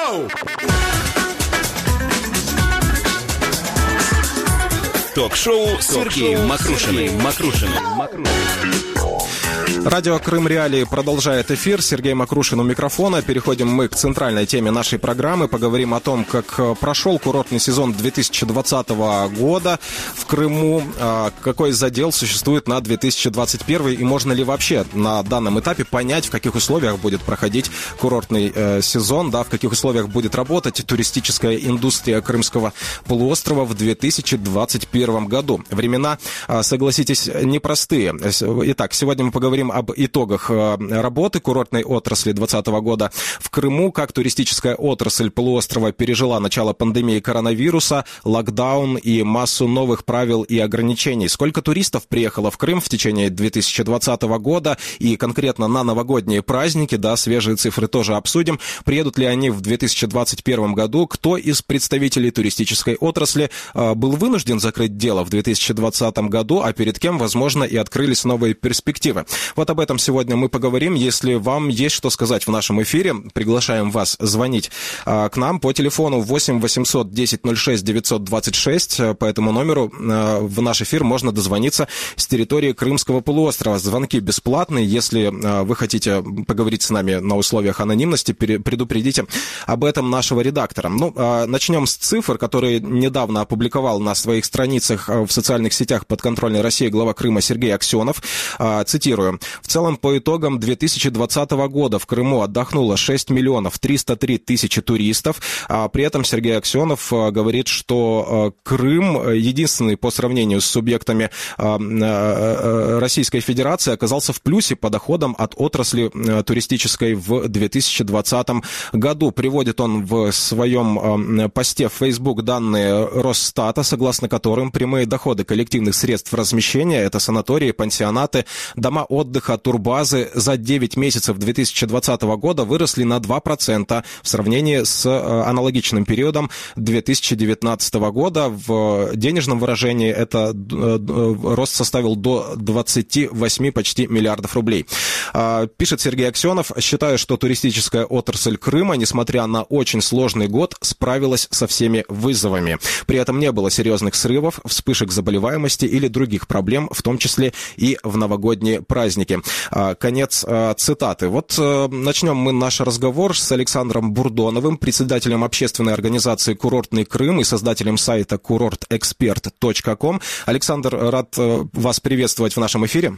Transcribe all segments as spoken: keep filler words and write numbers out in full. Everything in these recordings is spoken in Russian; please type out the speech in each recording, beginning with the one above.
Ток-шоу! Ток-шоу с Сергеем Мокрушиным. Мокрушиным. Радио «Крым Реалии» продолжает эфир. Сергей Мокрушин у микрофона. Переходим мы к центральной теме нашей программы. Поговорим о том, как прошел курортный сезон две тысячи двадцатого года в Крыму, какой задел существует на две тысячи двадцать первый и можно ли вообще на данном этапе понять, в каких условиях будет проходить курортный сезон, да, в каких условиях будет работать туристическая индустрия Крымского полуострова в две тысячи двадцать первом году. Времена, согласитесь, непростые. Итак, сегодня мы поговорим об итогах работы курортной отрасли двадцатого года в Крыму, как туристическая отрасль полуострова пережила начало пандемии коронавируса, локдаун и массу новых правил и ограничений. Сколько туристов приехало в Крым в течение две тысячи двадцатого года и конкретно на новогодние праздники, да, свежие цифры тоже обсудим. Приедут ли они в две тысячи двадцать первом году? Кто из представителей туристической отрасли был вынужден закрыть дело в две тысячи двадцатом году, а перед кем, возможно, и открылись новые перспективы? Вот об этом сегодня мы поговорим. Если вам есть что сказать в нашем эфире, приглашаем вас звонить а, к нам по телефону восемь восемьсот десять ноль шесть девятьсот двадцать шесть. По этому номеру а, в наш эфир можно дозвониться с территории Крымского полуострова. Звонки бесплатные. Если а, вы хотите поговорить с нами на условиях анонимности, пере, предупредите об этом нашего редактора. Ну, а, начнем с цифр, которые недавно опубликовал на своих страницах в социальных сетях подконтрольной России глава Крыма Сергей Аксенов. А, цитирую. В целом, по итогам две тысячи двадцатого года в Крыму отдохнуло шесть миллионов триста три тысячи туристов. А при этом Сергей Аксенов говорит, что Крым, единственный по сравнению с субъектами Российской Федерации, оказался в плюсе по доходам от отрасли туристической в две тысячи двадцатом году. Приводит он в своем посте в Facebook данные Росстата, согласно которым прямые доходы коллективных средств размещения, это санатории, пансионаты, дома отдыха, турбазы, за девять месяцев две тысячи двадцатого года выросли на два процента в сравнении с аналогичным периодом две тысячи девятнадцатого года. В денежном выражении это рост составил до двадцати восьми почти миллиардов рублей. Пишет Сергей Аксенов: считаю, что туристическая отрасль Крыма, несмотря на очень сложный год, справилась со всеми вызовами. При этом не было серьезных срывов, вспышек заболеваемости или других проблем, в том числе и в новогодние праздники. Конец цитаты. Вот начнем мы наш разговор с Александром Бурдоновым, председателем общественной организации «Курортный Крым» и создателем сайта курорт эксперт точка ком. Александр, рад вас приветствовать в нашем эфире.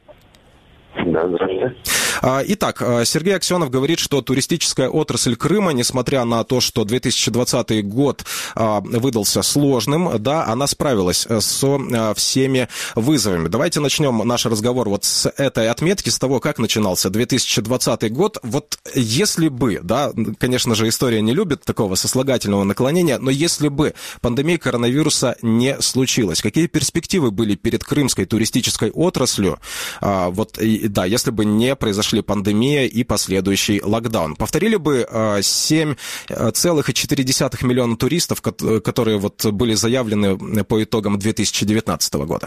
Да, здравствуйте. Итак, Сергей Аксенов говорит, что туристическая отрасль Крыма, несмотря на то, что две тысячи двадцатый год выдался сложным, да, она справилась со всеми вызовами. Давайте начнем наш разговор вот с этой отметки, с того, как начинался две тысячи двадцатый год. Вот если бы, да, конечно же, история не любит такого сослагательного наклонения, но если бы пандемия коронавируса не случилась, какие перспективы были перед крымской туристической отраслью, вот, да, если бы не произошли пандемия и последующий локдаун? Повторили бы семь целых четыре десятых миллиона туристов, которые вот были заявлены по итогам две тысячи девятнадцатого года?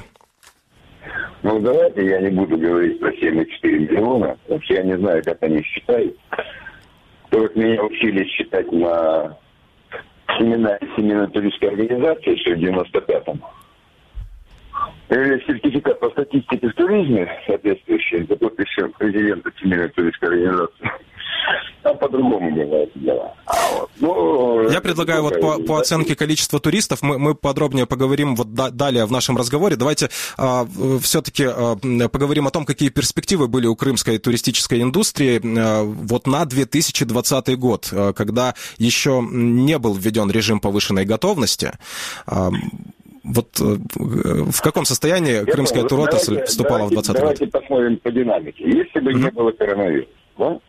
Ну, давайте я не буду говорить про семь целых четыре миллиона. Вообще я не знаю, как они считают. Только меня учили считать на семена, семена туристской организации еще в девяносто пятом. Сертификат по статистике в туризме, соответствующий, это подписью президента Всемирной туристской организации. Там по-другому бывает дела. А вот, ну, Я предлагаю вот по, по оценке количества туристов мы, мы подробнее поговорим вот да, далее в нашем разговоре. Давайте а, все-таки а, поговорим о том, какие перспективы были у крымской туристической индустрии а, вот на две тысячи двадцатый год, а, когда еще не был введен режим повышенной готовности. А, Вот в каком состоянии крымская туротрасль давайте, вступала давайте, в двадцатый год? Давайте посмотрим по динамике. Если бы mm-hmm. не было коронавируса, да?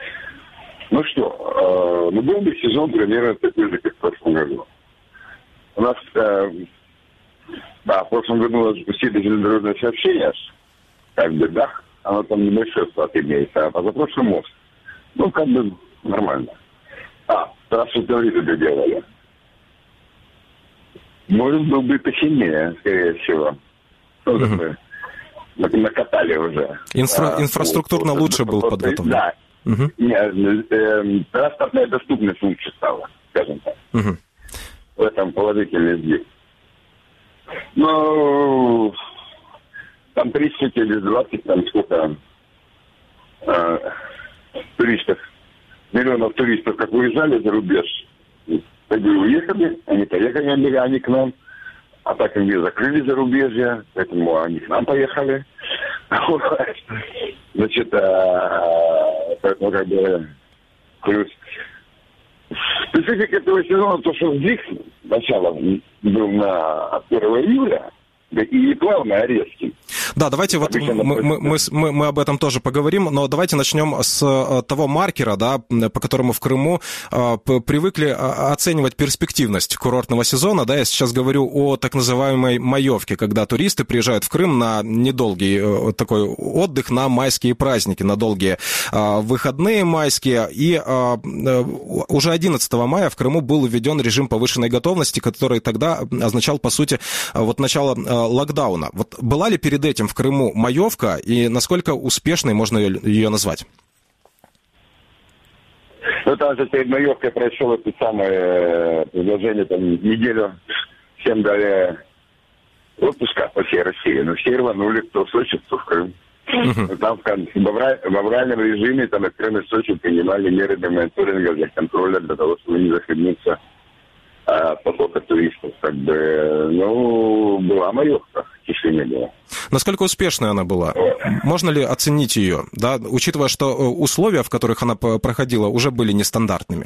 Ну что, э, ну был бы сезон примерно такой же, как в прошлом году. У нас, э, да, в прошлом году у нас запустили железнодорожное сообщение, как бы, да, оно там небольшой склад имеет, а позапрошлый мост. Ну, как бы нормально. А, трассу Тавриду доделали. Может, был бы посильнее, скорее всего. Ну, mm-hmm. мы накатали уже. Инфра- а, инфраструктурно вот, лучше вот, был вот, подготовлен. Да, Uh-huh. Э, э, транспортная доступность лучше стала, скажем так. Uh-huh. В этом положительный сдвиг. Ну, там тридцать или двадцать, там сколько э, туристов, миллионов туристов, как уезжали за рубеж, так бы уехали, они поехали, они к нам, а так они закрыли зарубежье, поэтому они к нам поехали. Значит, поэтому как бы плюс. Специфика этого сезона, то, что сдвиг сначала был на первого июля, да и плавно, резкий. Да, давайте вот мы, мы, мы, мы об этом тоже поговорим, но давайте начнем с того маркера, да, по которому в Крыму э, привыкли оценивать перспективность курортного сезона. Да, я сейчас говорю о так называемой маевке, когда туристы приезжают в Крым на недолгий э, такой отдых, на майские праздники, на долгие э, выходные майские. И э, уже одиннадцатого мая в Крыму был введен режим повышенной готовности, который тогда означал, по сути, вот начало э, локдауна. Вот была ли перед этим в Крыму маевка, и насколько успешной можно ее назвать? Ну, там же перед маевкой прошел это самое предложение, там, неделю всем дали отпуска по всей России, но все рванули, кто в Сочи, кто в Крым. Uh-huh. Там в авральном режиме, там, и Крым и Сочи принимали меры для мониторинга, для контроля, для того, чтобы не захлебнуться от потока туристов. Как бы, ну, была маевка, тишины не было. Насколько успешной она была? Можно ли оценить ее, да, учитывая, что условия, в которых она проходила, уже были нестандартными?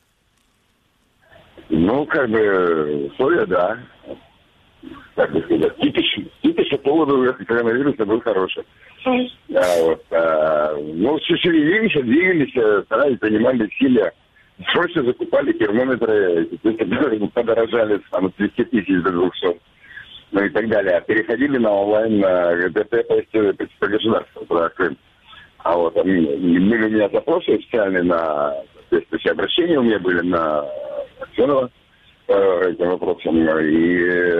Ну, как бы, условия, да. Как бы сказать, кипиш, кипиш по поводу коронавируса был хороший. А, вот, а, ну, шевелились, двигались, старались, принимали усилия. Срочно закупали термометры, которые подорожали там, от тридцати тысяч до двухсот. Ну и так далее. Переходили на онлайн, на ГТП по государству, туда, Крым. А вот там, были у меня запросы официальные на, то есть обращения у меня были на Аксенова по этим вопросам. И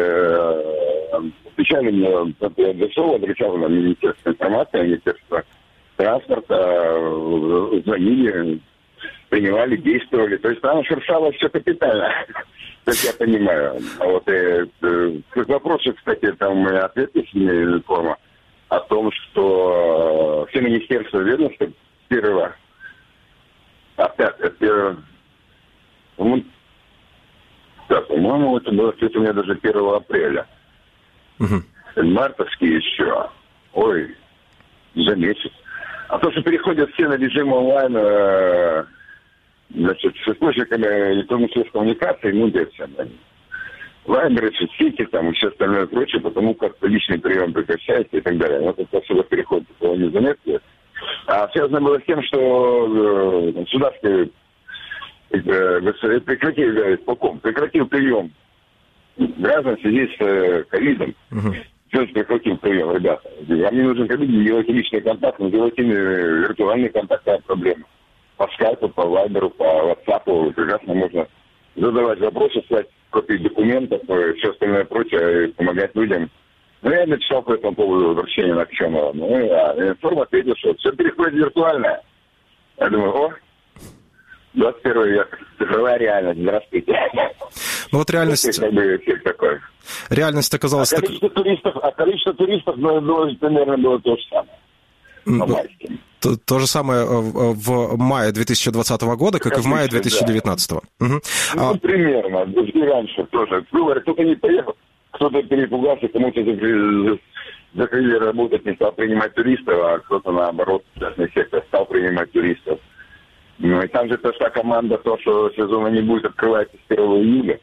э, отвечали мне, я дошел, отвечал на Министерство информации, Министерство транспорта, звонили, принимали, действовали. То есть там шуршало все капитально. Как я понимаю. А вот э, э, к вопросу, кстати, там у меня ответ есть форма о том, что все министерства ведомства первого, опять, первого, ну, да, по-моему, это было ответ у меня даже первого апреля. Угу. Мартовский еще. Ой, за месяц. А то, что переходят все на режим онлайн, э, значит, с источниками электронных средств коммуникации, ну, где все они. Вайберы, соцсети, там, и все остальное прочее, потому как личный прием прекращается и так далее. Вот это особо переход такого не заметили. А связано было с тем, что э, государство э, прекратил, полком, прекратил прием граждан в связи с э, ковидом. Uh-huh. Все прекратил прием, ребята. Вам не нужен ковид, делайте личный контакт, но делайте виртуальный контакт, а проблема. По скайпу, по вайберу, по ватсапу прекрасно можно задавать вопросы, слать копии документов, все остальное прочее, помогать людям. Ну, я написал по этому поводу обращение на Аксенова. Ну, а информ ответил, что все переходит виртуальное. Я думаю, о, двадцать первый век, цифровая реальность, здравствуйте. Ну вот реальность... Это, как бы, эффект такой. Реальность оказалась... А количество так... туристов, а количество туристов, ну, примерно было то же самое. То, то же самое в, в мае две тысячи двадцатого года, как, как и в мае две тысячи девятнадцатого. Да. Угу. Ну, а... примерно. И раньше тоже. Кто-то не поехал, кто-то перепугался, кому-то закрыли, закрыли работать, не стал принимать туристов, а кто-то, наоборот, частный сектор стал принимать туристов. Ну, и там же пошла команда, то, что сезона не будет открываться с первого июля.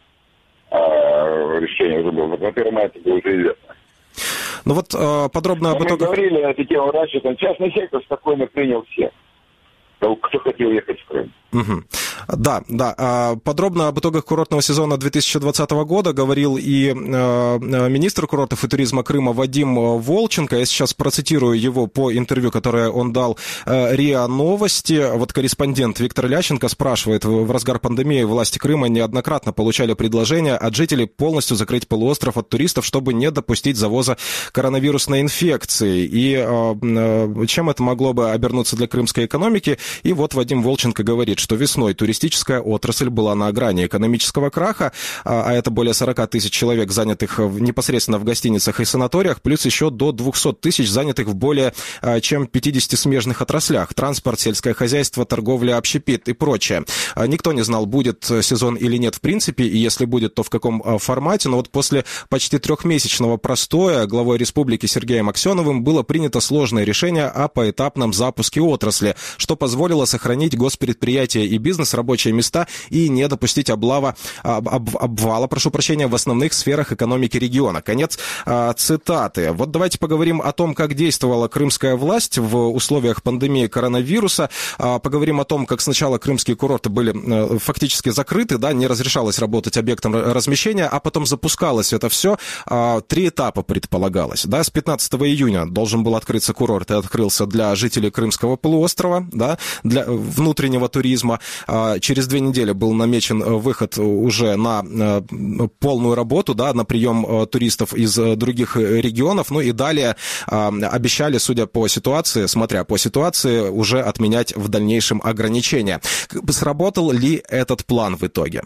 А решение уже было. Вот на первом мая это было уже известно. Ну вот э, подробно об итогах... Мы говорили эту тему раньше, там частный сектор спокойно принял всех, кто хотел ехать в Крым. Угу. Да, да. Подробно об итогах курортного сезона две тысячи двадцатого года говорил и министр курортов и туризма Крыма Вадим Волченко. Я сейчас процитирую его по интервью, которое он дал РИА Новости. Вот корреспондент Виктор Лященко спрашивает: в разгар пандемии власти Крыма неоднократно получали предложения от жителей полностью закрыть полуостров от туристов, чтобы не допустить завоза коронавирусной инфекции. И чем это могло бы обернуться для крымской экономики? И вот Вадим Волченко говорит, что весной туристическая отрасль была на грани экономического краха, а это более сорок тысяч человек, занятых непосредственно в гостиницах и санаториях, плюс еще до двести тысяч, занятых в более чем пятидесяти смежных отраслях: транспорт, сельское хозяйство, торговля, общепит и прочее. Никто не знал, будет сезон или нет в принципе, и если будет, то в каком формате. Но вот после почти трехмесячного простоя главой республики Сергеем Аксеновым было принято сложное решение о поэтапном запуске отрасли, что позволило сохранить госпредприятия и бизнес, рабочие места и не допустить облава, об, об, обвала, прошу прощения, в основных сферах экономики региона. Конец а, цитаты. Вот давайте поговорим о том, как действовала крымская власть в условиях пандемии коронавируса. А, поговорим о том, как сначала крымские курорты были а, фактически закрыты, да, не разрешалось работать объектом размещения, а потом запускалось это все. А, три этапа предполагалось. Да, с пятнадцатого июня должен был открыться курорт, и открылся для жителей Крымского полуострова, да, для внутреннего туризма. А, через две недели был намечен выход уже на а, полную работу, да, на прием а, туристов из а, других регионов. Ну и далее а, обещали, судя по ситуации, смотря по ситуации, уже отменять в дальнейшем ограничения. Сработал ли этот план в итоге?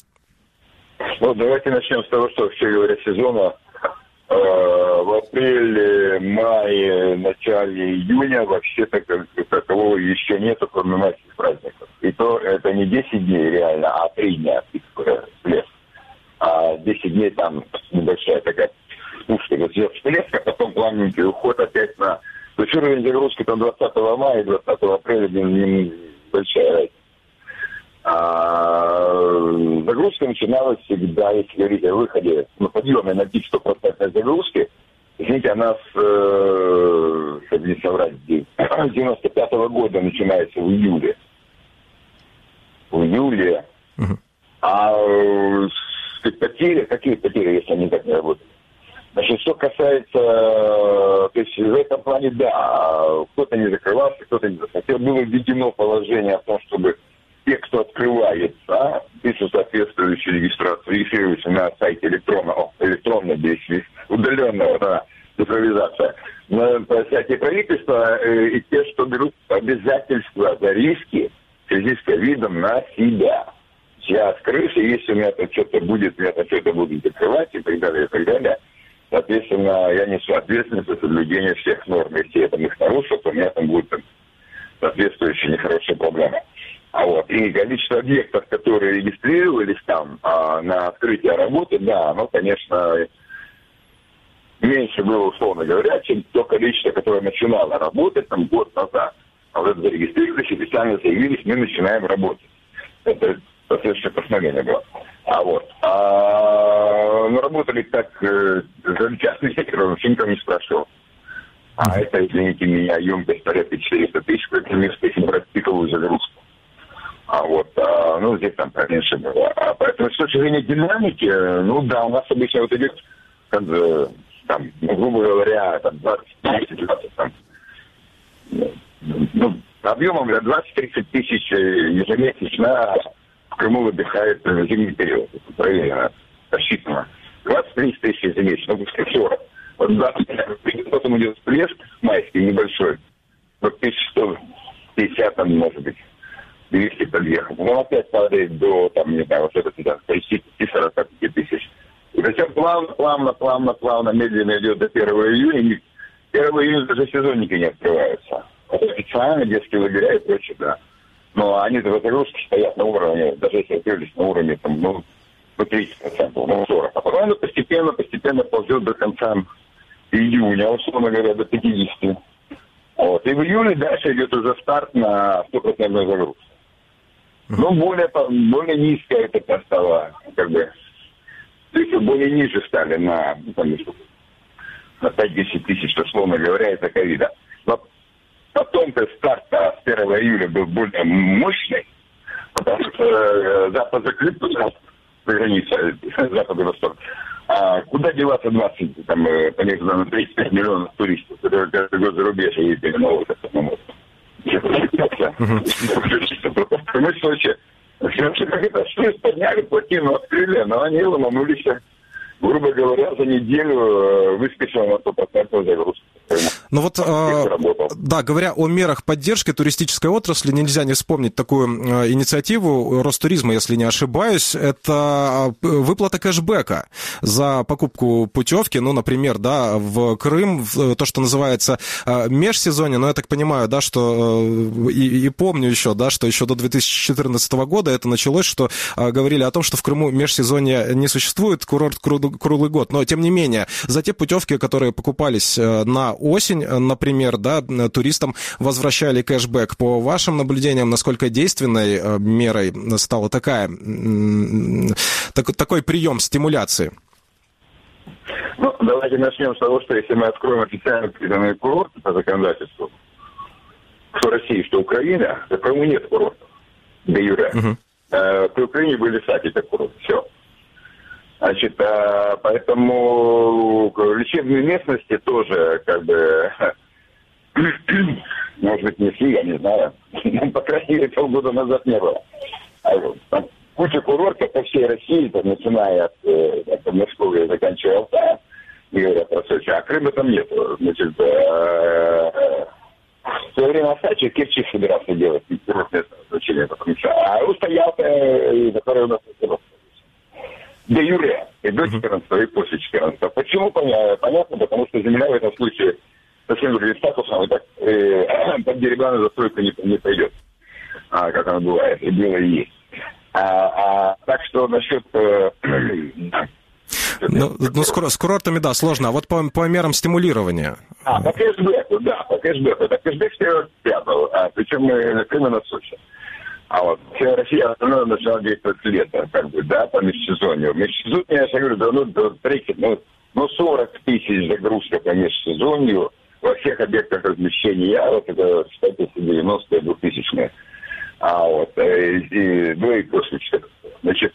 Ну, давайте начнем с того, что, вообще говоря, сезона э, в апреле, мае, начале июня вообще-то как такового еще нету, кроме майских праздников. И то это не десять дней реально, а три дня всплеск. А десять дней там небольшая такая вспышка, всплеск, а потом плавненький уход опять на... То есть уровень загрузки там двадцатого мая и двадцатого апреля небольшая разница. А загрузка начиналась всегда, если говорить о выходе, на подъеме на пик сто процентов загрузки. Извините, она с, э, чтобы не соврать, девяносто пятого года начинается в июле. В июле. Uh-huh. А э, потери, какие потери, если они так не работают? Значит, что касается, то есть в этом плане, да, кто-то не закрывался, кто-то не захотел. Было введено положение о том, чтобы те, кто открывается, пишут соответствующую регистрацию, регистрируются на сайте электронного, электронного действия, удаленного, да, цифровизация, на сайте правительства, э, и те, что берут обязательства за риски в связи с ковидом на себя. Я открылся, если у меня там что-то будет, я там что-то буду закрывать и так далее, и так далее. Соответственно, я несу ответственность за соблюдение всех норм. Если я там их нарушу, то у меня там будет там, соответствующая нехорошая проблема. А вот, и количество объектов, которые регистрировались там а, на открытие работы, да, оно, конечно, меньше было, условно говоря, чем то количество, которое начинало работать там год назад. А вот зарегистрировались, официально заявились, мы начинаем работать. Это соответствующее постановление было. А вот, а, ну, работали так, э, за частный сектор, вообще никто не спрашивал. А это, извините меня, емкость порядка четыреста тысяч, например, если брать пиковую загрузку. А вот, а, ну, здесь там поменьше было. А поэтому с точки зрения динамики, ну да, у нас обычно вот идет, как, там, ну, грубо говоря, там, двадцать-двадцать, там, ну, объемом для двадцать-тридцать тысяч ежемесячно в Крыму выдыхает в зимний период. Это проверено, рассчитано. двадцать-тридцать тысяч ежемесячно, ну, пускай сорок. Вот двадцать, потом идет всплеск майский небольшой, вот тысяча сто пятьдесят, там, может быть. двести подъехать. Но опять падает до, там, не знаю, вот это сюда, тридцать-сорок тысяч. И затем плавно, плавно, плавно, плавно, медленно идет до первого июня. И первого июня даже сезонники не открываются. Это официально, детские лагеря и прочее, да. Но они-то в загрузке стоят на уровне, даже если открылись на уровне, там, ну, ну, тридцать процентов, ну, сорок процентов. А потом это постепенно, постепенно ползет до конца июня, условно говоря, до пятидесяти. Вот. И в июле дальше идет уже старт на стопроцентную загрузку. Ну, более, более низкая эта стала, как бы, то есть более ниже стали на, там, на пять-десять тысяч, условно говоря, из-за ковида. Но потом-то старт с первого июля был более мощный, Потому что э, Запад закрыт, граница, Запад и Восток. А куда деваться двадцать, там, по некоторым данным, тридцать пять миллионов туристов, которые каждый год за рубеж ездили на вот это, на мост. В прямом случае, все как это, что подняли, плотину открыли, но они ломанулись, грубо говоря, за неделю выскочил на сто процентов загрузку. Ну вот, э, да, говоря о мерах поддержки туристической отрасли, нельзя не вспомнить такую э, инициативу Ростуризма, если не ошибаюсь, это выплата кэшбэка за покупку путевки, ну, например, да, в Крым, в то, что называется э, межсезонье, но я так понимаю, да, что э, и, и помню еще, да, что еще до две тысячи четырнадцатого года это началось, что э, говорили о том, что в Крыму межсезонье не существует, курорт круглый год, но тем не менее, за те путевки, которые покупались э, на осень, например, да, туристам возвращали кэшбэк. По вашим наблюдениям, насколько действенной мерой стала такая, так, такой прием стимуляции? Ну, давайте начнем с того, что если мы откроем официально признанные курорты по законодательству, что Россия, что Украина, то Крыму нет курортов, де юре. Uh-huh. При Украине были саки, как курорт, все. Значит, поэтому лечебные местности тоже, как бы, может быть, несли, я не знаю. По крайней мере, полгода назад не было. Там куча курортов по всей России, там, начиная от, от Подмосковья, заканчивая Алтая, и говорят про Сочи, а Крыма там нет. Значит, в свое время Сачи Керчи собирался делать курортное значение, потому что, а устоялся, который у нас остался. Де юре, и до четырнадцатого, и после четырнадцатого. Почему? Понятно, потому что земля в этом случае совсем другим статусом, и так э, под деревянную застройку не, не пойдет, а, как оно бывает, и было и есть. А, а, так что насчет... Э, ну, ну с, с курортами, да, сложно. А вот по, по мерам стимулирования? А, по кэшбэку, да, по кэшбэку. Это кэшбэк с пятого, а, причем мы Крым на Сочи. А вот вся Россия остальное начала действовать лето, как бы, да, по межсезонью. Межсезонье, я говорю, да, ну, до тридцать, ну, ну, сорок тысяч загрузка по межсезонью во всех объектах размещения, а вот это, кстати, девяностые, двухтысячные. А вот, и, и, ну, и после четырнадцатого. Значит,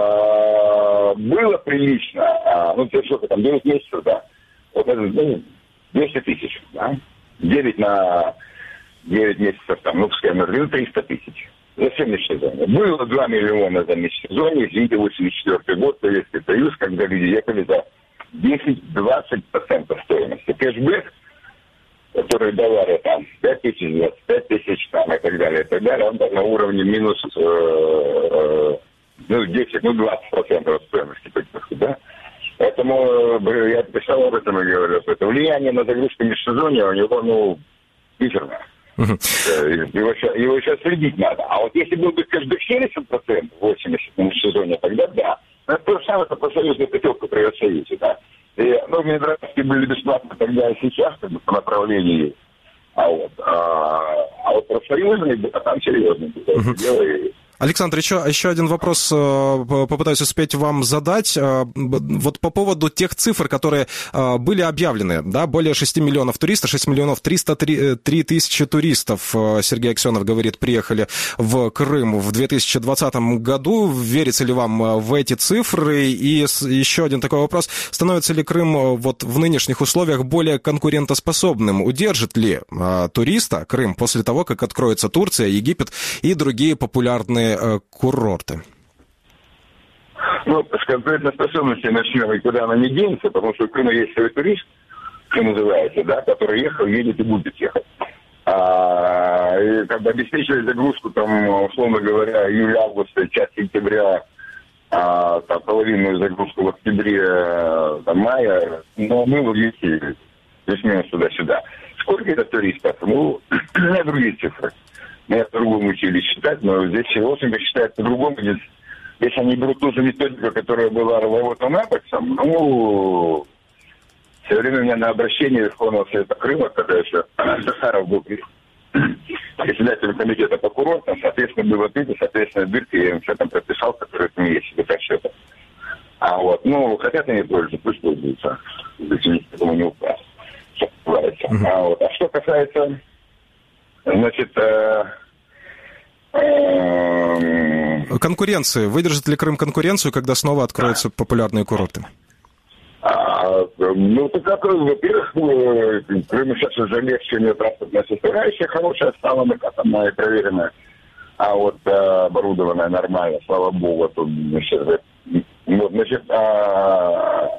а, было прилично, а, ну, те, что там, девять месяцев, да, вот это, ну, двести тысяч, да, девять на девять месяцев, там, ну, пускай, например, триста тысяч. За все межсезонье. Было два миллиона за межсезонье, извините, восемьдесят четвёртый год, Советский Союз, когда люди ехали за десять-двадцать процентов стоимости. Кэшбэк, который давали там пять тысяч, двадцать пять тысяч, там, и так далее, и так далее, он был на уровне минус э, э, ну, десять, ну, двадцать процентов от стоимости, да? Поэтому э, я писал об этом и говорил, что это влияние на загрузку межсезонья у него, ну, мизерное. Uh-huh. Его, его сейчас следить надо. А вот если был бы каждый семьдесят процентов, восемьдесят процентов в сезоне, тогда да. Но это то же самое, что профсоюзная путевка при Евросоюзе, да. И, ну, внедрации были бесплатно тогда и сейчас, как бы, по направлению. А вот, а, а вот профсоюзные, да, там серьезно. Uh-huh. Дело и... Александр, еще, еще один вопрос попытаюсь успеть вам задать. Вот по поводу тех цифр, которые были объявлены, да, более шести миллионов туристов, шесть миллионов триста три тысячи туристов, Сергей Аксенов говорит, приехали в Крым в две тысячи двадцатом году. Верится ли вам в эти цифры? И еще один такой вопрос. Становится ли Крым вот в нынешних условиях более конкурентоспособным? Удержит ли туриста Крым после того, как откроется Турция, Египет и другие популярные курорты? Ну, с конкретной способностью начнем, и куда она не денется, потому что в Крыму есть свой турист, что называется, да, который ехал, едет и будет ехать. А, и как бы обеспечивать загрузку, там, условно говоря, июля-августа, часть сентября, а, там, половинную загрузку в октябре, там, мая, но мы в Египте, плюс-минус туда-сюда. Сколько это туристов? Ну, у меня другие цифры. Меня по-другому учили считать, но здесь философы считают по-другому. Здесь, если они берут ту же методику, которая была Роловотом Эпексом, ну, все время у меня на обращение Верховного Совета Крыма, когда еще Захаров был председателем комитета по курортам, соответственно, было открыто, соответственно, дырки, я им все там прописал, которые у меня есть, это счета. А вот, ну, хотят они пользоваться, пусть пользуются. Если никому не указ. А, вот. А что касается... Значит, э, э, Конкуренции. Выдержит ли Крым конкуренцию, когда снова откроются популярные курорты? А, ну, так как, во-первых, Крым сейчас уже легче, у него транспортная составляющая хорошая стала, накатанная и проверенная, а вот а, оборудованная нормально, слава богу. Тут, значит, вот, значит, а...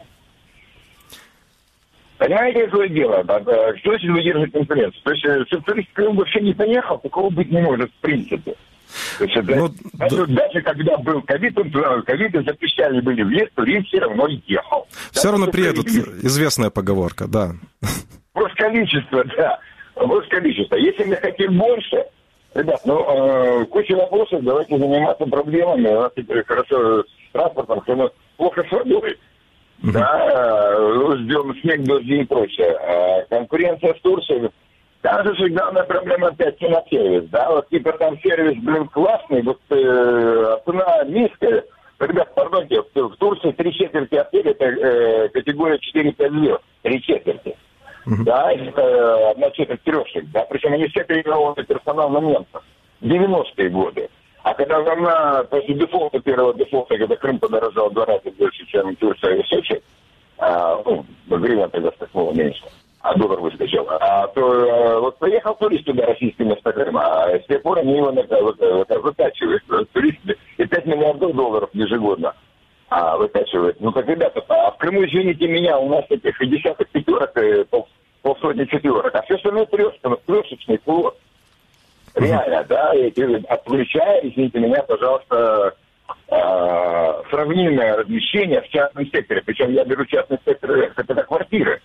понимаете, какое дело? Да, да, что значит выдерживать конкуренцию? То есть, чтобы турист в Крым вообще не поехал, такого быть не может, в принципе. То есть, ну, даже, да. даже когда был ковид, ковид запрещали были въезд, турист все равно ехал. Все да, равно приедут, известная поговорка, да. Вопрос количества, да. Вопрос количества. Если мы хотим больше, ребят, ну, э, куча вопросов, давайте заниматься проблемами. У нас теперь хорошо с транспортом, что мы плохо с водой. Uh-huh. Да, ждем снег, дожди и прочее. А конкуренция с Турцией. Там же главная проблема опять киносервис, да, вот типа там сервис, блин, классный, вот э, цена низкая. Ребят, пардонте, в, в Турции три четверти отеля, это э, категория четыре-пять звезд, три четверти. Uh-huh. Да, это одна четверть трешек, да, причем они все тренированный персонал на немцев. девяностые годы. А когда волна, после дефолта, первого дефолта, когда Крым подорожал в два раза больше, чем Турция и Сочи, а, ну, гривна тогда столкнула меньше, а доллар выскочил, а, то а, вот поехал турист туда, российский вместо Крыма, а с тех пор они его вот, вот, вот, вытачивают, туристы, и пять миллиардов долларов ежегодно а, вытачивают. Ну, как ребята, а в Крыму, извините меня, у нас таких десяток пятерок, пол, полсотни четверок, а все остальное трешка, трешечный курорт. Реально, да, и отключая, извините меня, пожалуйста, э, сравнимое размещение в частном секторе. Причем я беру частный сектор, это квартиры.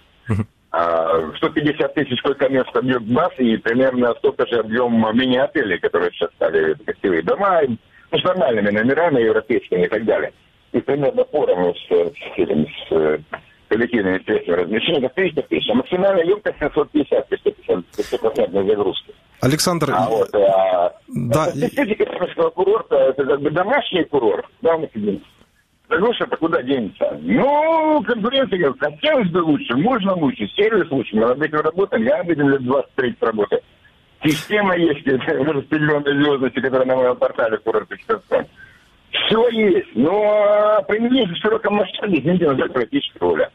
А, сто пятьдесят тысяч сколько мест объем баз и примерно столько же объем мини-отелей, которые сейчас стали гостевые дома, ну, с нормальными номерами европейскими и так далее. И примерно поровну с, с, с, с коллективными средствами размещения триста тысяч, а максимальная емкость семьсот пятьдесят процентов загрузки. Александр, а вот, а, да. Специфика Крымского курорта, это как бы домашний курорт, да, мы сидим. Загрузка-то куда денется? Ну, конкуренция, хотелось бы лучше, можно лучше, сервис лучше, мы над этим работаем, я над этим лет двадцать-тридцать работаю. Система есть, распределенной звездности, которая на моем портале курорта четыреста. Все есть, но применение в широком масштабе, извините, надо практически воля.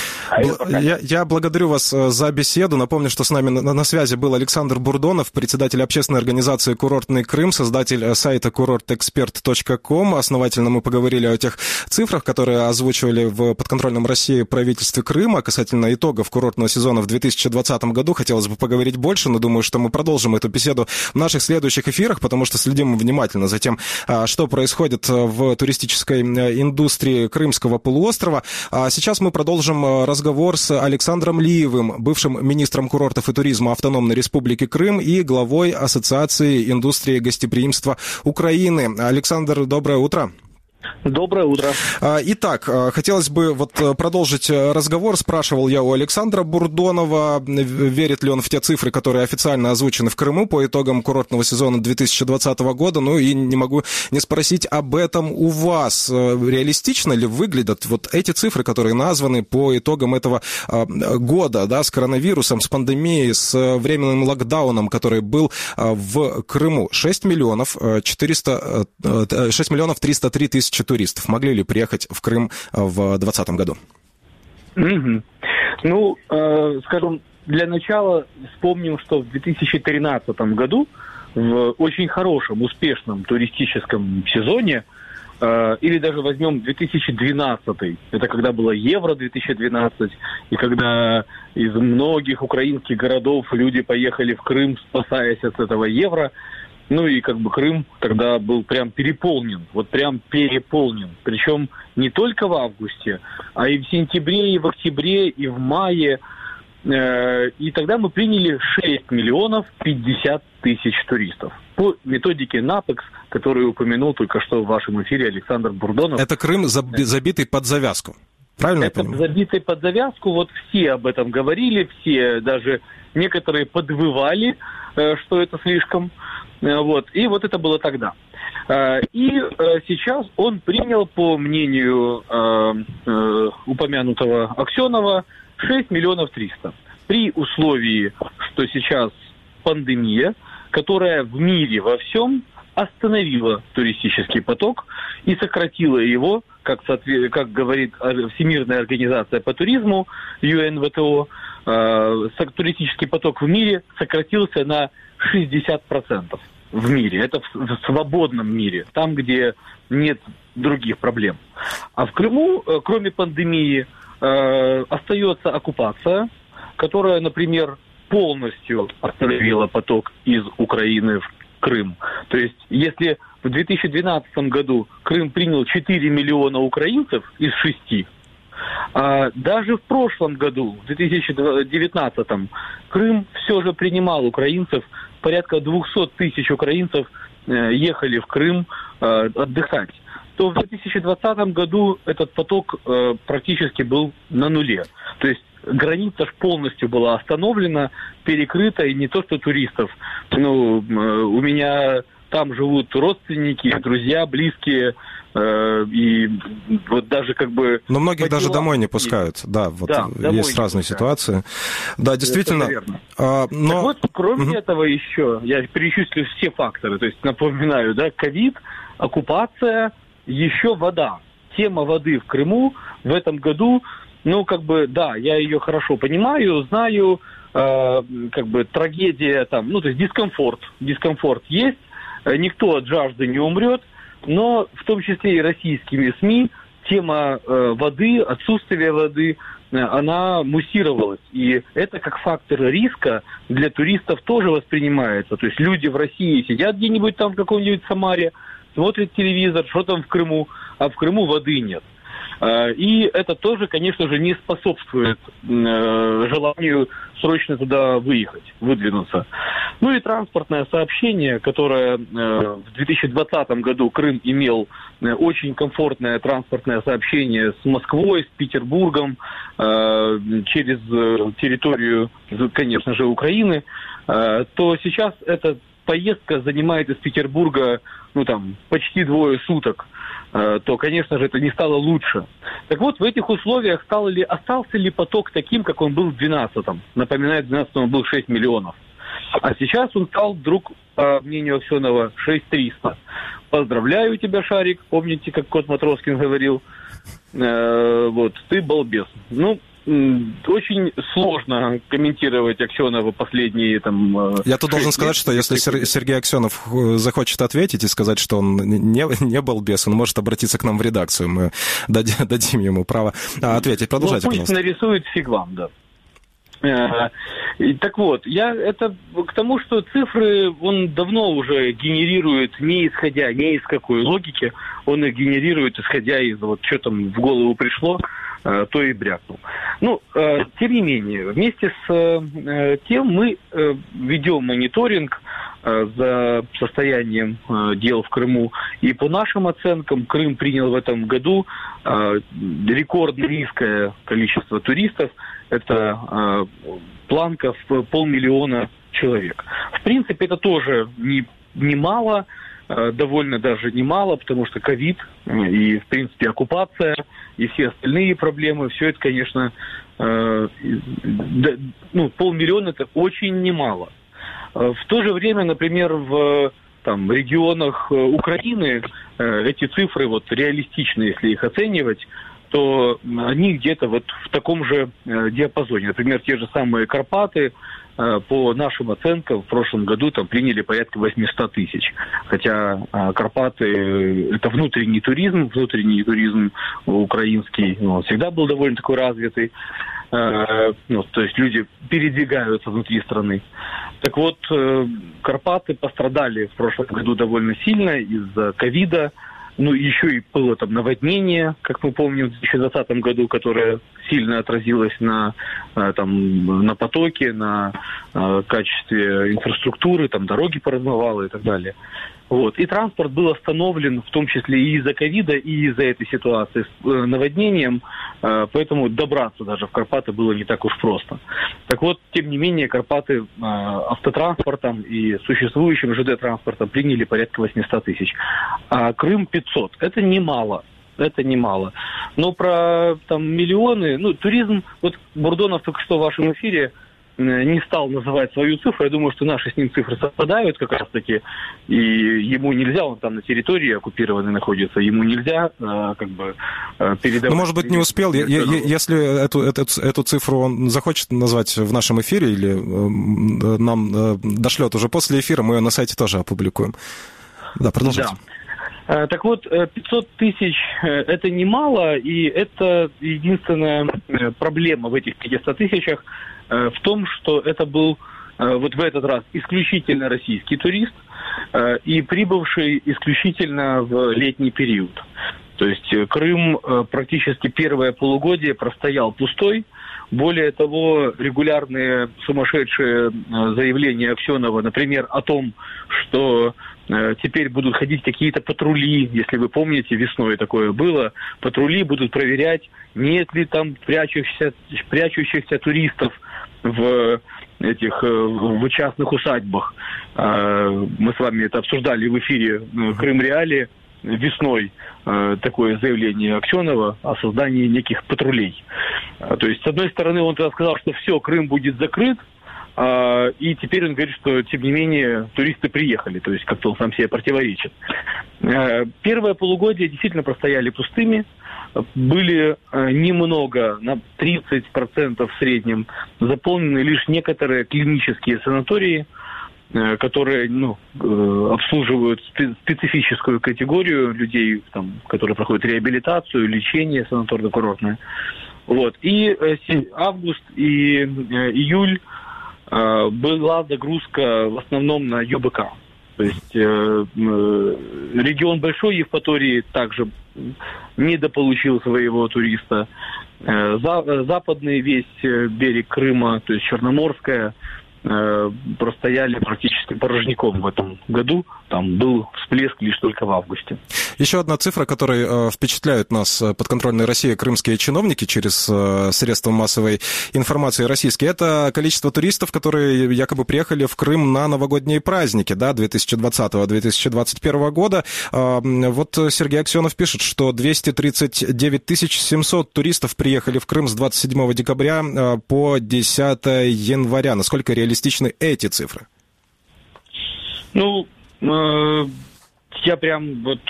Я, я благодарю вас за беседу. Напомню, что с нами на, на связи был Александр Бурдонов, председатель общественной организации «Курортный Крым», создатель сайта курорт эксперт точка ком. Основательно мы поговорили о тех цифрах, которые озвучивали в подконтрольном России правительстве Крыма касательно итогов курортного сезона в две тысячи двадцатом году. Хотелось бы поговорить больше, но думаю, что мы продолжим эту беседу в наших следующих эфирах, потому что следим внимательно за тем, что происходит в туристической индустрии Крымского полуострова. А сейчас мы продолжим разговор разговор с Александром Лиевым, бывшим министром курортов и туризма Автономной Республики Крым и главой Ассоциации индустрии гостеприимства Украины. Александр, доброе утро. Доброе утро. Итак, хотелось бы вот продолжить разговор. Спрашивал я у Александра Бурдонова, верит ли он в те цифры, которые официально озвучены в Крыму по итогам курортного сезона две тысячи двадцатого года. Ну и не могу не спросить об этом у вас. Реалистично ли выглядят вот эти цифры, которые названы по итогам этого года, да, с коронавирусом, с пандемией, с временным локдауном, который был в Крыму? шесть миллионов четыреста, шесть миллионов триста три тысячи туристов могли ли приехать в Крым в двадцатом году? Mm-hmm. Ну, э, скажем, для начала вспомним, что в две тысячи тринадцатом году в очень хорошем, успешном туристическом сезоне, э, или даже возьмем две тысячи двенадцатый, это когда было Евро две тысячи двенадцать, и когда из многих украинских городов люди поехали в Крым, спасаясь от этого Евро. Ну и как бы Крым тогда был прям переполнен, вот прям переполнен. Причем не только в августе, а и в сентябре, и в октябре, и в мае. И тогда мы приняли шесть миллионов пятьдесят тысяч туристов. По методике НАПЭКС, которую упомянул только что в вашем эфире Александр Бурдонов. Это Крым забитый под завязку. Правильно Это я понимаю? Забитый под завязку. Вот все об этом говорили, все, даже некоторые подвывали, что это слишком. Вот. И вот это было тогда. И сейчас он принял, по мнению упомянутого Аксенова, шесть миллионов триста. При условии, что сейчас пандемия, которая в мире во всем остановила туристический поток и сократила его, как, как говорит Всемирная организация по туризму, ю эн вэ тэ о, э, туристический поток в мире сократился на шестьдесят процентов в мире. Это в, в свободном мире, там, где нет других проблем. А в Крыму, э, кроме пандемии, э, остается оккупация, которая, например, полностью остановила поток из Украины в Крым. То есть, если в две тысячи двенадцатом году Крым принял четыре миллиона украинцев из шести, а даже в прошлом году, в две тысячи девятнадцатом, Крым все же принимал украинцев, порядка двести тысяч украинцев э, ехали в Крым э, отдыхать, то в две тысячи двадцатом году этот поток э, практически был на нуле. То есть граница ж полностью была остановлена, перекрыта, и не то что туристов. Ну, у меня там живут родственники, друзья, близкие, э, и вот даже как бы... Но многих даже домой не пускают, да, вот да, есть разные ситуации. Да, действительно. А, но... Так вот, кроме угу. этого еще, я перечислю все факторы, то есть напоминаю, да, ковид, оккупация, еще вода. Тема воды в Крыму в этом году... Ну, как бы, да, я ее хорошо понимаю, знаю, э, как бы трагедия там, ну, то есть дискомфорт, дискомфорт есть, э, никто от жажды не умрет, но в том числе и российскими СМИ тема э, воды, отсутствие воды, э, она муссировалась, и это как фактор риска для туристов тоже воспринимается, то есть люди в России сидят где-нибудь там в каком-нибудь Самаре, смотрят телевизор, что там в Крыму, а в Крыму воды нет. И это тоже, конечно же, не способствует э, желанию срочно туда выехать, выдвинуться. Ну и транспортное сообщение, которое э, в две тысячи двадцатом году Крым имел э, очень комфортное транспортное сообщение с Москвой, с Петербургом, э, через э, территорию, конечно же, Украины, э, то сейчас эта поездка занимает из Петербурга, ну там, почти двое суток, то, конечно же, это не стало лучше. Так вот, в этих условиях стал ли, остался ли поток таким, как он был в двенадцатом? Напоминаю, в двенадцатом он был шесть миллионов. А сейчас он стал вдруг, по мнению Аксенова, шесть тысяч триста. Поздравляю тебя, Шарик. Помните, как Кот Матроскин говорил? Э, вот, ты балбес. Ну, очень сложно комментировать Аксенова последние там... Я тут должен сказать, что если Сергей Аксенов захочет ответить и сказать, что он не, не балбес, он может обратиться к нам в редакцию. Мы дадим ему право ответить. Продолжайте, ну, пусть пожалуйста. Нарисует фиг вам, да. Так вот, я это к тому, что цифры он давно уже генерирует, не исходя ни из какой логики, он их генерирует, исходя из вот что там в голову пришло, то и брякнул. Ну, тем не менее, вместе с тем мы ведем мониторинг за состоянием дел в Крыму. И по нашим оценкам, Крым принял в этом году рекордно низкое количество туристов. Это планка в полмиллиона человек. В принципе, это тоже не, не мало, довольно даже немало, потому что ковид и, в принципе, оккупация и все остальные проблемы, все это, конечно, э, да, ну, полмиллиона – это очень немало. В то же время, например, в там, регионах Украины э, эти цифры вот, реалистичны, если их оценивать, то они где-то вот в таком же э, диапазоне. Например, те же самые Карпаты, э, по нашим оценкам, в прошлом году там приняли порядка восемьсот тысяч. Хотя э, Карпаты э, – это внутренний туризм, внутренний туризм украинский, ну, он всегда был довольно такой развитый. Э, ну, то есть люди передвигаются внутри страны. Так вот, э, Карпаты пострадали в прошлом году довольно сильно из-за ковида. Ну, еще и было там наводнение, как мы помним, в две тысячи двадцатом году, которое сильно отразилось на, там, на потоке, на качестве инфраструктуры, там дороги поразмывало и так далее. Вот. И транспорт был остановлен, в том числе и из-за ковида, и из-за этой ситуации с наводнением, поэтому добраться даже в Карпаты было не так уж просто. Так вот, тем не менее, Карпаты автотранспортом и существующим ЖД-транспортом приняли порядка восемьсот тысяч, а Крым пятьсот. Это немало. Это немало. Но про там миллионы, ну, туризм, вот Бурдонов только что в вашем эфире не стал называть свою цифру. Я думаю, что наши с ним цифры совпадают как раз-таки. И ему нельзя, он там на территории оккупированной находится, ему нельзя как бы передавать... Ну, может быть, не успел. Я, я, если эту, эту, эту цифру он захочет назвать в нашем эфире или нам дошлет уже после эфира, мы ее на сайте тоже опубликуем. Да, продолжайте. Да. Так вот, пятьсот тысяч – это немало, и это единственная проблема в этих пятистах тысячах в том, что это был вот в этот раз исключительно российский турист и прибывший исключительно в летний период. То есть Крым практически первое полугодие простоял пустой. Более того, регулярные сумасшедшие заявления Аксенова, например, о том, что теперь будут ходить какие-то патрули, если вы помните, весной такое было, патрули будут проверять, нет ли там прячущихся, прячущихся туристов в этих в частных усадьбах. Мы с вами это обсуждали в эфире Крым-Реалии весной, такое заявление Аксенова о создании неких патрулей. То есть, с одной стороны, он тогда сказал, что все, Крым будет закрыт, и теперь он говорит, что, тем не менее, туристы приехали. То есть, как-то он сам себе противоречит. Первое полугодие действительно простояли пустыми. Были немного, на тридцать процентов в среднем, заполнены лишь некоторые клинические санатории, которые ну, обслуживают специфическую категорию людей, там, которые проходят реабилитацию, лечение санаторно-курортное. Вот. И август и июль была загрузка в основном на ЮБК. То есть регион Большой Евпатории также недополучил своего туриста. Западный весь берег Крыма, то есть Черноморская, простояли практически порожняком в этом году. Там был всплеск лишь только в августе. Еще одна цифра, которой впечатляют нас подконтрольной России крымские чиновники через средства массовой информации российские, это количество туристов, которые якобы приехали в Крым на новогодние праздники, да, две тысячи двадцатого — две тысячи двадцать первого года. Вот Сергей Аксенов пишет, что двести тридцать девять тысяч семьсот туристов приехали в Крым с двадцать седьмого декабря по десятого января. Насколько реалистичны эти цифры? Ну, э, я прям вот...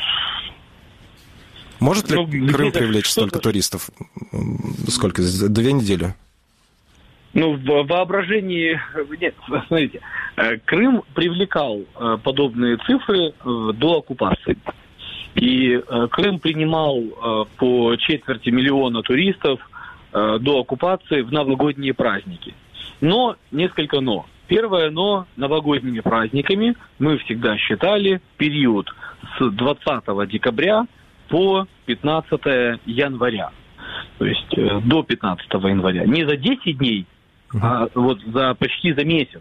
Может ли ну, Крым привлечь столько туристов? Сколько? Две недели? Ну, в воображении... Нет, смотрите. Крым привлекал подобные цифры до оккупации. И Крым принимал по четверти миллиона туристов до оккупации в новогодние праздники. Но, несколько но. Первое но, новогодними праздниками мы всегда считали период с двадцатого декабря по пятнадцатого января. То есть э, до пятнадцатого января. Не за десять дней, uh-huh. а вот за почти за месяц.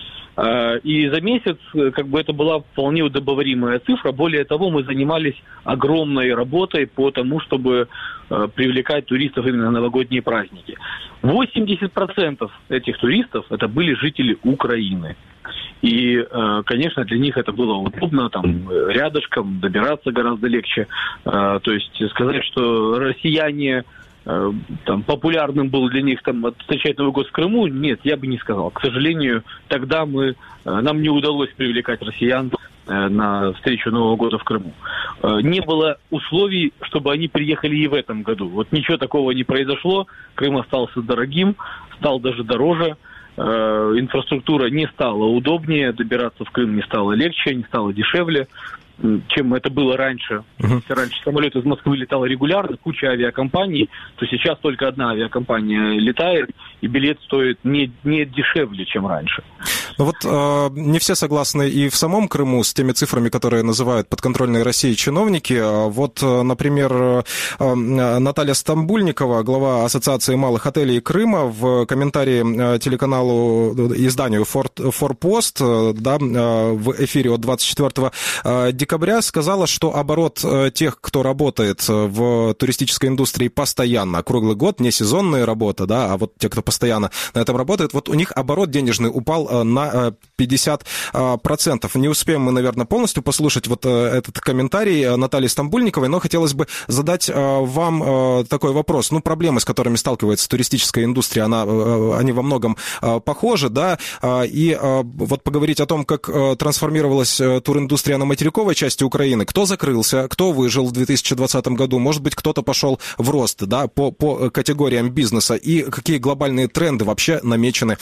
Э, и за месяц как бы это была вполне удобоваримая цифра. Более того, мы занимались огромной работой по тому, чтобы э, привлекать туристов именно на новогодние праздники. восемьдесят процентов этих туристов это были жители Украины. И, конечно, для них это было удобно, там, рядышком, добираться гораздо легче. То есть сказать, что россияне, там, популярным был для них там, встречать Новый год в Крыму, нет, я бы не сказал. К сожалению, тогда мы, нам не удалось привлекать россиян на встречу Нового года в Крыму. Не было условий, чтобы они приехали и в этом году. Вот ничего такого не произошло. Крым остался дорогим, стал даже дороже. Инфраструктура не стала удобнее, добираться в Крым не стало легче, не стало дешевле, чем это было раньше. Uh-huh. Если раньше самолет из Москвы летал регулярно, куча авиакомпаний, то сейчас только одна авиакомпания летает, и билет стоит не, не дешевле, чем раньше. Ну вот э, не все согласны и в самом Крыму с теми цифрами, которые называют подконтрольные России чиновники. Вот, например, э, Наталья Стамбульникова, глава Ассоциации малых отелей Крыма, в комментарии телеканалу, изданию «Форпост», да, в эфире от двадцать четвёртого декабря сказала, что оборот тех, кто работает в туристической индустрии постоянно, круглый год, не сезонная работа, да, а вот те, кто постоянно на этом работает, вот у них оборот денежный упал на на пятьдесят процентов. Не успеем мы, наверное, полностью послушать вот этот комментарий Натальи Стамбульниковой, но хотелось бы задать вам такой вопрос. Ну, проблемы, с которыми сталкивается туристическая индустрия, она, они во многом похожи, да, и вот поговорить о том, как трансформировалась туриндустрия на материковой части Украины, кто закрылся, кто выжил в две тысячи двадцатом году, может быть, кто-то пошел в рост, да, по, по категориям бизнеса, и какие глобальные тренды вообще намечены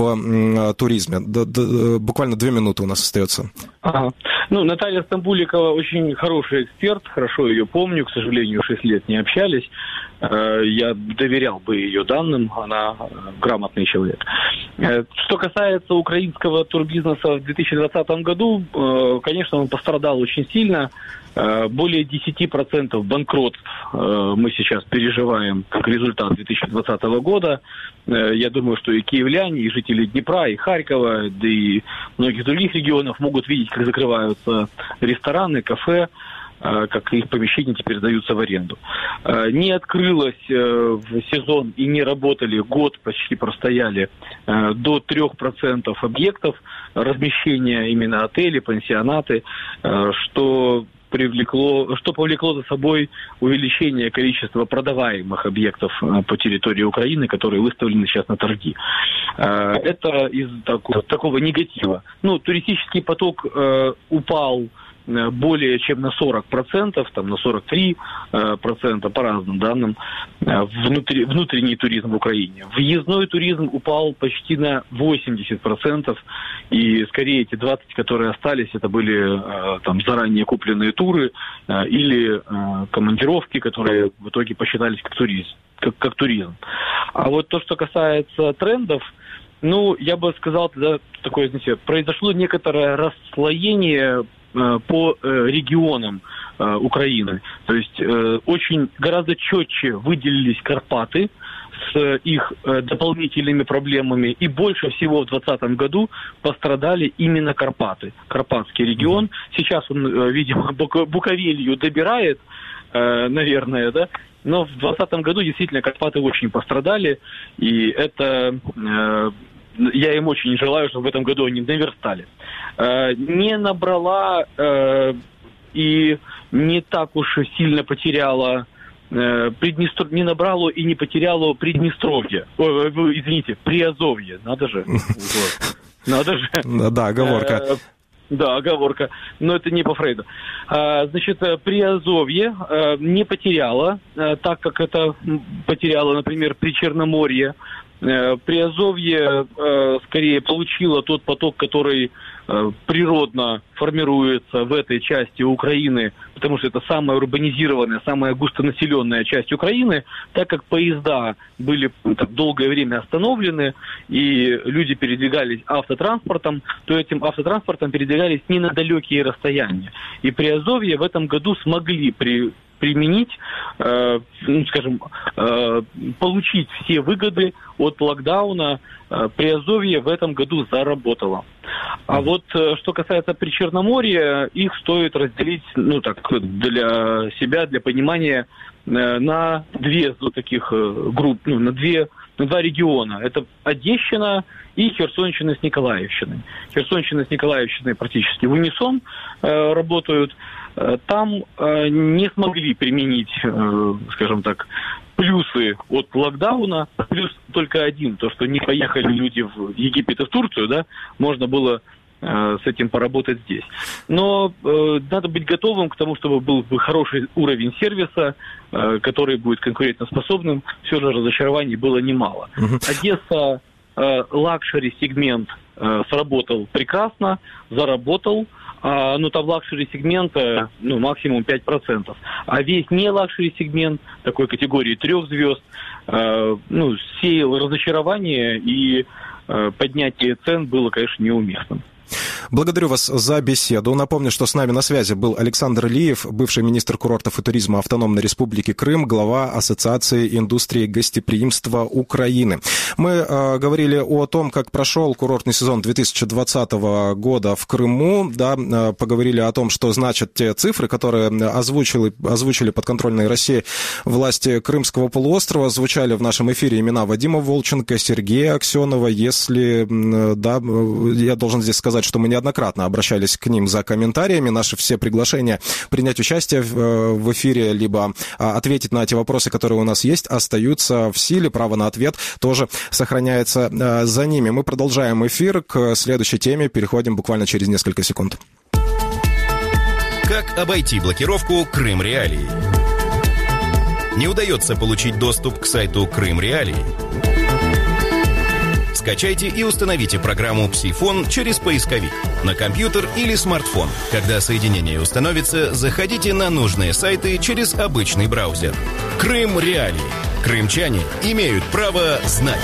в туризме. Д- д- буквально две минуты у нас остается. Ага. Ну, Наталья Стамбуликова очень хороший эксперт, хорошо ее помню, к сожалению, шесть лет не общались. Я доверял бы ее данным, она грамотный человек. Что касается украинского турбизнеса в две тысячи двадцатом году, конечно, он пострадал очень сильно. Более десять процентов банкротств мы сейчас переживаем как результат две тысячи двадцатого года. Я думаю, что и киевляне, и жители Днепра, и Харькова, да и многих других регионов могут видеть, как закрываются рестораны, кафе, как их помещения теперь сдаются в аренду. Не открылось в сезон и не работали, год почти простояли, до трех процентов объектов размещения, именно отели, пансионаты, что привлекло, что повлекло за собой увеличение количества продаваемых объектов по территории Украины, которые выставлены сейчас на торги. Это из такого, такого негатива. Ну, туристический поток э, упал более чем на сорок процентов, там на сорок три процента по разным данным, внутри, внутренний туризм в Украине. Въездной туризм упал почти на восемьдесят процентов, и скорее эти двадцать, которые остались, это были там заранее купленные туры или командировки, которые в итоге посчитались как туризм. Как, как туризм. А вот то, что касается трендов, ну, я бы сказал, тогда такое, знаете, произошло некоторое расслоение по регионам Украины. То есть очень гораздо четче выделились Карпаты с их дополнительными проблемами, и больше всего в двадцатом году пострадали именно Карпаты, Карпатский регион. Сейчас он, видимо, Буковелью добирает, наверное, да, но в двадцатом году действительно Карпаты очень пострадали, и это... Я им очень желаю, чтобы в этом году они наверстали. Э, не набрала э, и не так уж сильно потеряла э, Приднестр... не набрало и не потеряло Приднестровье. Ой, извините, Приазовье. Надо же. Надо же. Да, оговорка. Да, оговорка. Но это не по Фрейду. Значит, Приазовье не потеряло, так как это потеряло, например, Причерноморье. Приазовье э, скорее получило тот поток, который э, природно формируется в этой части Украины, потому что это самая урбанизированная, самая густонаселенная часть Украины, так как поезда были так, долгое время остановлены, и люди передвигались автотранспортом, то этим автотранспортом передвигались не на далекие расстояния. И Приазовье в этом году смогли при применить, э, ну, скажем, э, получить все выгоды от локдауна. э, Приазовье в этом году заработало. А вот э, что касается Причерноморья, их стоит разделить, ну так, для себя, для понимания, э, на две вот таких э, группы, ну, на две, на два региона. Это Одещина и Херсонщина с Николаевщиной. Херсонщина с Николаевщиной практически в унисон э, работают. Там э, не смогли применить, э, скажем так, плюсы от локдауна. Плюс только один, то, что не поехали люди в Египет и в Турцию, да, можно было э, с этим поработать здесь. Но э, надо быть готовым к тому, чтобы был хороший уровень сервиса, э, который будет конкурентоспособным. Все же разочарований было немало. Одесса, э, лакшери-сегмент э, сработал прекрасно, заработал. А, ну, там лакшери-сегмент, ну, максимум пять процентов. А весь не лакшери-сегмент, такой категории трех звезд, э, ну, сеял разочарование, и э, поднятие цен было, конечно, неуместным. Благодарю вас за беседу. Напомню, что с нами на связи был Александр Лиев, бывший министр курортов и туризма Автономной Республики Крым, глава Ассоциации индустрии гостеприимства Украины. Мы э, говорили о том, как прошел курортный сезон две тысячи двадцатого года в Крыму. Да, э, поговорили о том, что значат те цифры, которые озвучили, озвучили подконтрольные России власти Крымского полуострова. Звучали в нашем эфире имена Вадима Волченко, Сергея Аксенова. Если, да, я должен здесь сказать, что мы неоднократно обращались к ним за комментариями. Наши все приглашения принять участие в эфире, либо ответить на эти вопросы, которые у нас есть, остаются в силе. Право на ответ тоже сохраняется за ними. Мы продолжаем эфир. К следующей теме переходим буквально через несколько секунд. Как обойти блокировку Крым Реалии? Не удается получить доступ к сайту Крым Реалии? Скачайте и установите программу «Псифон» через поисковик на компьютер или смартфон. Когда соединение установится, заходите на нужные сайты через обычный браузер. Крым Реалии. Крымчане имеют право знать.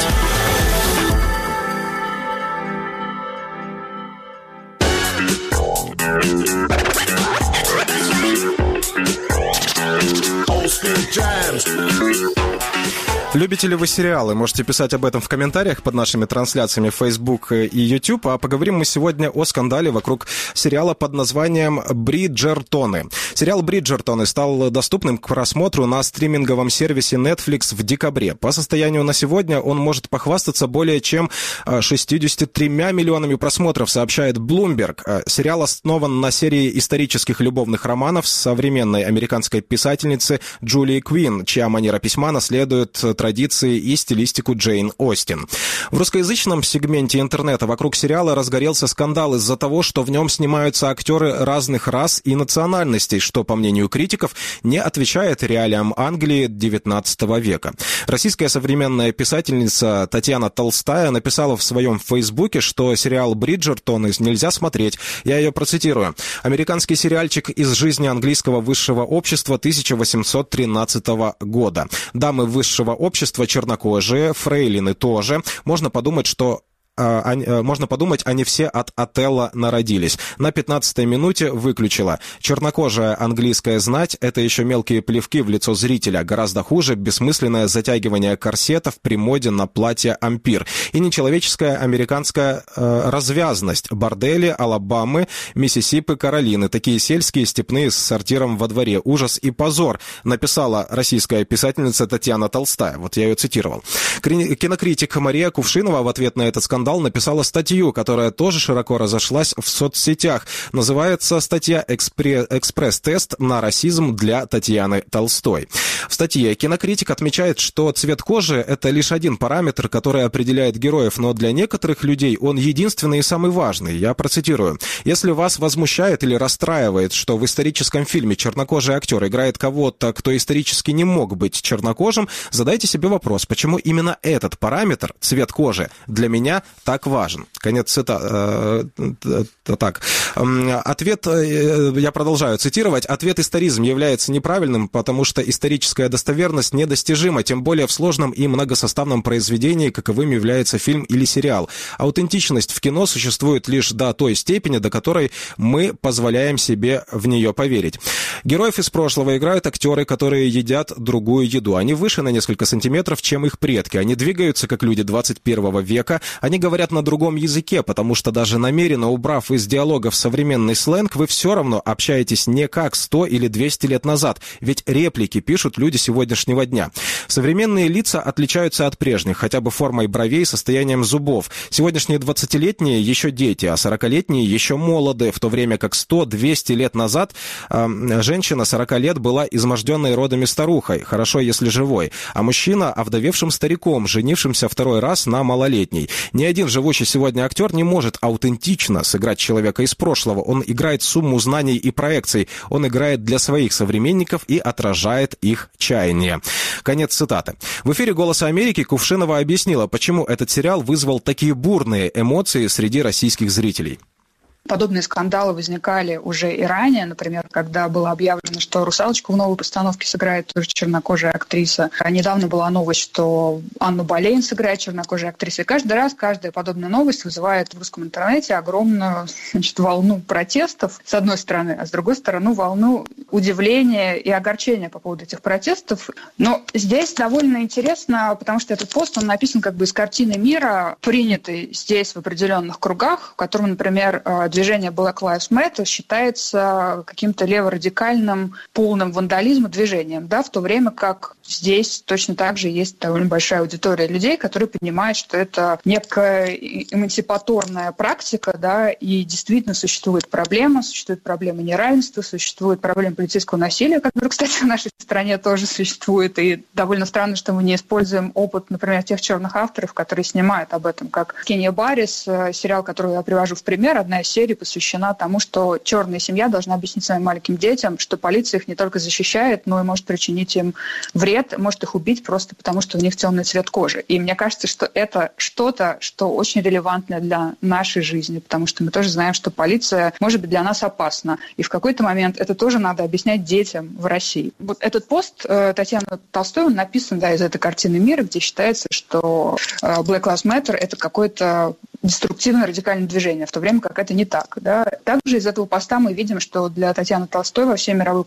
Любите ли вы сериалы? Можете писать об этом в комментариях под нашими трансляциями в Facebook и YouTube. А поговорим мы сегодня о скандале вокруг сериала под названием «Бриджертоны». Сериал «Бриджертоны» стал доступным к просмотру на стриминговом сервисе Netflix в декабре. По состоянию на сегодня он может похвастаться более чем шестьюдесятью тремя миллионами просмотров, сообщает Bloomberg. Сериал основан на серии исторических любовных романов современной американской писательницы Джулии Квин, чья манера письма наследует традиции и стилистику Джейн Остин. В русскоязычном сегменте интернета вокруг сериала разгорелся скандал из-за того, что в нем снимаются актеры разных рас и национальностей, что, по мнению критиков, не отвечает реалиям Англии девятнадцатого века. Российская современная писательница Татьяна Толстая написала в своем фейсбуке, что сериал «Бриджертоны» нельзя смотреть. Я ее процитирую. «Американский сериальчик из жизни английского высшего общества тысяча восемьсот тринадцатого года. Дамы высшего общества Общество чернокожие, фрейлины тоже. Можно подумать, что Можно подумать, они все от Отелло народились. На пятнадцатой минуте выключила. Чернокожая английская знать — это еще мелкие плевки в лицо зрителя. Гораздо хуже бессмысленное затягивание корсетов при моде на платье ампир. И нечеловеческая американская э, развязность. Бордели, Алабамы, Миссисипи, Каролины. Такие сельские, степные, с сортиром во дворе. Ужас и позор», написала российская писательница Татьяна Толстая. Вот я ее цитировал. Кинокритик Мария Кувшинова в ответ на этот скандал написала статью, которая тоже широко разошлась в соцсетях. Называется статья «Экспресс-тест на расизм для Татьяны Толстой». В статье кинокритик отмечает, что цвет кожи – это лишь один параметр, который определяет героев, но для некоторых людей он единственный и самый важный. Я процитирую. «Если вас возмущает или расстраивает, что в историческом фильме чернокожий актер играет кого-то, кто исторически не мог быть чернокожим, задайте себе вопрос, почему именно этот параметр, цвет кожи, для меня так важен». Конец цитаты. Так. Ответ, я продолжаю цитировать, «Ответ историзм является неправильным, потому что историческая достоверность недостижима, тем более в сложном и многосоставном произведении, каковым является фильм или сериал. Аутентичность в кино существует лишь до той степени, до которой мы позволяем себе в нее поверить. Героев из прошлого играют актеры, которые едят другую еду. Они выше на несколько сантиметров, чем их предки. Они двигаются, как люди двадцать первого века. Они говорят на другом языке, потому что даже намеренно убрав из диалогов современный сленг, вы все равно общаетесь не как сто или двести лет назад, ведь реплики пишут люди сегодняшнего дня. Современные лица отличаются от прежних, хотя бы формой бровей, состоянием зубов. Сегодняшние двадцатилетние еще дети, а сорокалетние еще молоды, в то время как сто-двести лет назад э, женщина сорока лет была изможденной родами старухой, хорошо, если живой, а мужчина овдовевшим стариком, женившимся второй раз на малолетней. Ни один живущий сегодня актер не может аутентично сыграть человека из прошлого. Он играет сумму знаний и проекций. Он играет для своих современников и отражает их чаяния. Конец цитаты. В эфире «Голоса Америки» Кувшинова объяснила, почему этот сериал вызвал такие бурные эмоции среди российских зрителей. Подобные скандалы возникали уже и ранее, например, когда было объявлено, что «Русалочку» в новой постановке сыграет тоже чернокожая актриса. А недавно была новость, что Анну Болейн сыграет чернокожая актриса. И каждый раз, каждая подобная новость вызывает в русском интернете огромную, значит, волну протестов, с одной стороны, а с другой стороны, волну удивления и огорчения по поводу этих протестов. Но здесь довольно интересно, потому что этот пост, он написан как бы из картины мира, принятой здесь в определенных кругах, в котором, например, движение Black Lives Matter считается каким-то леворадикальным, полным вандализма движением, да, в то время как здесь точно так же есть довольно большая аудитория людей, которые понимают, что это некая эмансипаторная практика, да, и действительно существует проблема, существует проблема неравенства, существует проблема полицейского насилия, которое, кстати, в нашей стране тоже существует, и довольно странно, что мы не используем опыт, например, тех черных авторов, которые снимают об этом, как Кенни Баррис, сериал, который я привожу в пример, одна из серий посвящена тому, что черная семья должна объяснить своим маленьким детям, что полиция их не только защищает, но и может причинить им вред, может их убить просто потому, что у них темный цвет кожи. И мне кажется, что это что-то, что очень релевантно для нашей жизни, потому что мы тоже знаем, что полиция может быть для нас опасна. И в какой-то момент это тоже надо объяснять детям в России. Вот этот пост э, Татьяны Толстой, он написан, да, из этой картины мира, где считается, что э, Black Lives Matter — это какое-то деструктивное радикальное движение, в то время как это не так. Да. Также из этого поста мы видим, что для Татьяны Толстой во всей мировой